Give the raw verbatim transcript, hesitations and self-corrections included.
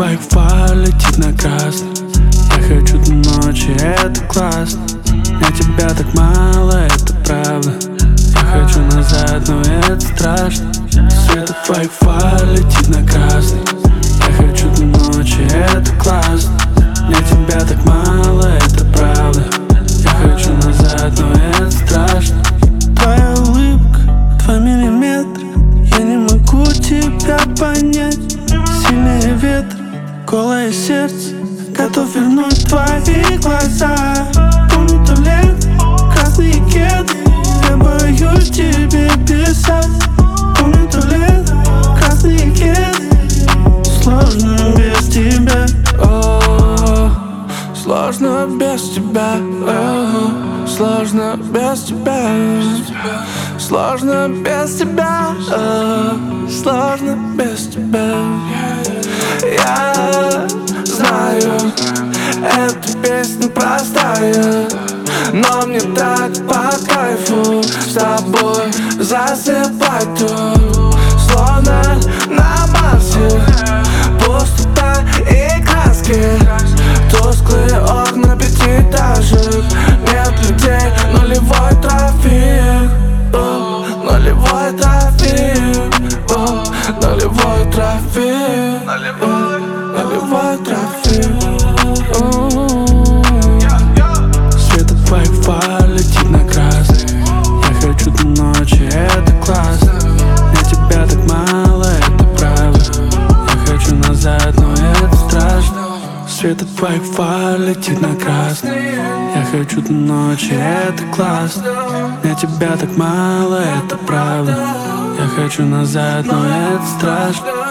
твоих фар летит на красный. Я хочу до ночи, это классно. Мне тебя так мало, это правда. Я хочу назад, но это страшно. Свет от твоих фар летит на красный. Я хочу до ночи, это классно. Мне тебя так мало, это правда. Я хочу назад, но это страшно. Твоя улыбка, два миллиметра. Я не могу тебя понять. Сильнее ветра, голое сердце. Готов вернуть твои глаза. Помню то лето, красные кеды. Я боюсь тебе писать. Помню то лето, красные кеды. Сложно без тебя. О, сложно без тебя. О, сложно без тебя. Сложно без тебя. О, сложно без тебя. Я знаю, эта песня простая, но мне так по кайфу с тобой засыпать тут. Словно на Марсе пустота и краски. Тусклые окна пятиэтажек. Нет людей, нулевой трафик. О, нулевой трафик. О, нулевой трафик. Нулевой трафик. Свет от твоих фар летит на красный. Я хочу до ночи, это классно. Мне тебя так мало, это правда. Я хочу назад, но это страшно. Свет от твоих фар летит на красный. Я хочу до ночи, это классно. Мне тебя так мало, это правда. Я хочу назад, но это страшно.